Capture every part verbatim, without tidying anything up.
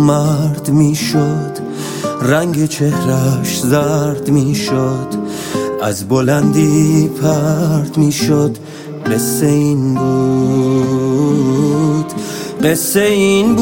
مرد میشد، رنگ چهرش زرد میشد، از بلندی پرد میشد. قصه این بود، قصه این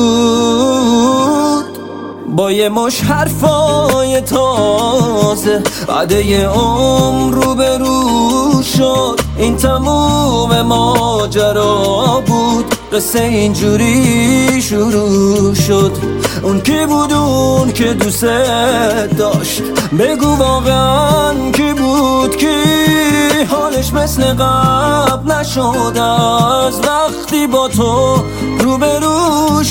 بود. با یه مش حرفای تازه عده عمر رو به رو شد. این تموم ماجرا بود، قصه اینجوری شروع شد. اون کی بود اون که دوست داشت؟ بگو واقعا کی بود؟ کی حالش مثل قبل نشد از وقتی با تو روبرو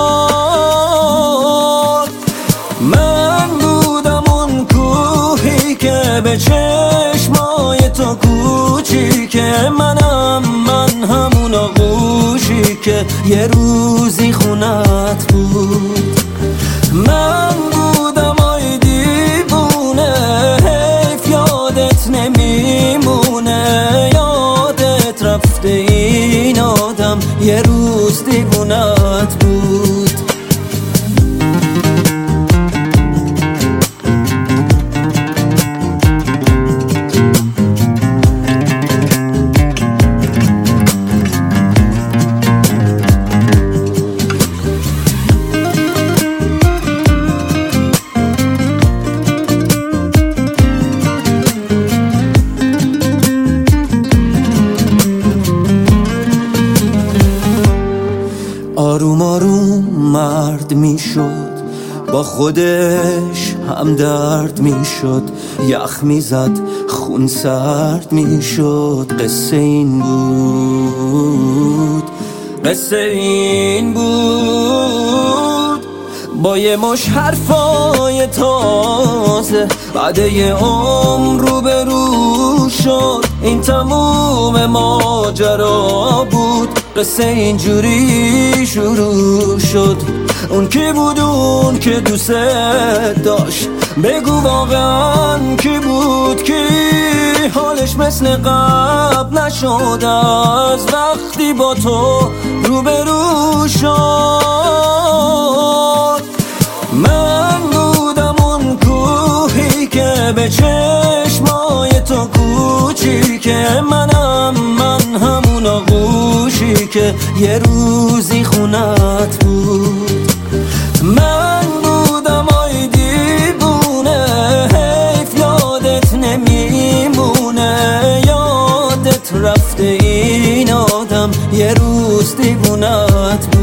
شد؟ من بودم اون کوهی که به چشمای تو کوچیکه، منم من همون آغوشی که یه روزی خونت بود. من بودم آی دیوونه، حیف یادت نمیمونه، یادت رفته این آدم یه روز دیوونت بود. آروم آروم مرد میشد، با خودش هم درد میشد، یخ میزد خون سرد میشد. قصه این بود، قصه این بود. با یه مش حرفای تازه بعده عمر رو به رو شد. این تموم ماجرا بود، قصه اینجوری شروع شد. اون کی بود اون که دوست داشت؟ بگو واقعا کی بود؟ کی حالش مثل قبل نشد از وقتی با تو روبرو شد؟ من بودم اون کوهی که به چشمای تو کوچیکه، منم من همون آغوشی که یه روزی خونت بود. من بودم آی دیوونه، حیف یادت نمیمونه، یادت رفته این آدم یه روز دیوونت بود.